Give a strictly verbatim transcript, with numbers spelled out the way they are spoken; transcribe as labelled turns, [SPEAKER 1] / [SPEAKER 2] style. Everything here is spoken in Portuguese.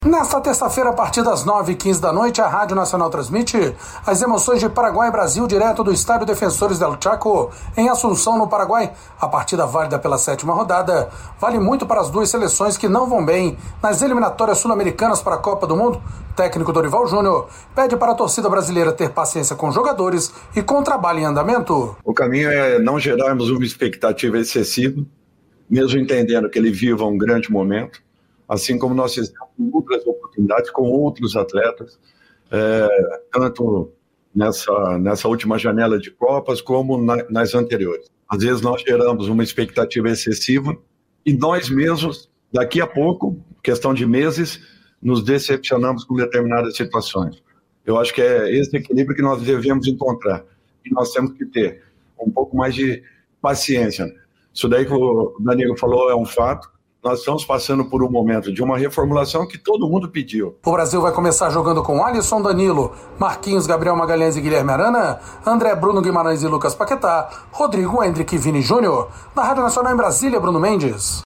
[SPEAKER 1] Nesta terça-feira, a partir das nove e quinze da noite, a Rádio Nacional transmite as emoções de Paraguai e Brasil direto do Estádio Defensores del Chaco, em Assunção, no Paraguai. A partida válida pela sétima rodada vale muito para as duas seleções que não vão bem nas eliminatórias sul-americanas para a Copa do Mundo. O técnico Dorival Júnior pede para a torcida brasileira ter paciência com jogadores e com trabalho em andamento.
[SPEAKER 2] O caminho é não gerarmos uma expectativa excessiva, mesmo entendendo que ele viva um grande momento. Assim como nós fizemos outras oportunidades com outros atletas, é, tanto nessa, nessa última janela de Copas como na, nas anteriores. Às vezes nós geramos uma expectativa excessiva e nós mesmos, daqui a pouco, questão de meses, nos decepcionamos com determinadas situações. Eu acho que é esse equilíbrio que nós devemos encontrar. E nós temos que ter um pouco mais de paciência. Isso daí que o Danilo falou é um fato. Nós estamos passando por um momento de uma reformulação que todo mundo pediu.
[SPEAKER 1] O Brasil vai começar jogando com Alisson, Danilo, Marquinhos, Gabriel Magalhães e Guilherme Arana, André, Bruno Guimarães e Lucas Paquetá, Rodrigo, Hendrick e Vini Júnior. Na Rádio Nacional em Brasília, Bruno Mendes.